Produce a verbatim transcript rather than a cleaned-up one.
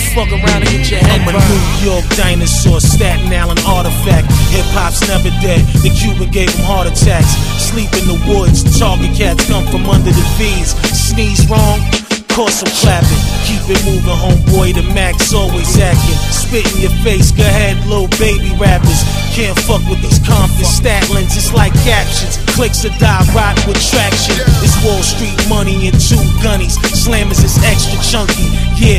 fuck around and get your head burned. I'm a New York dinosaur, Staten Island artifact. Hip-hop's never dead, the Cuban gave him heart attacks. Sleep in the woods, target cats come from under the V's. Sneeze wrong, cause some clapping. Keep it moving, homeboy, the Mac's always acting. Spit in your face, go ahead, little baby rappers. Can't fuck with these Compton statlins, it's like captions. Clicks or die, rot with traction. It's Wall Street money and two gunnies. Slammers is extra chunky. Yeah,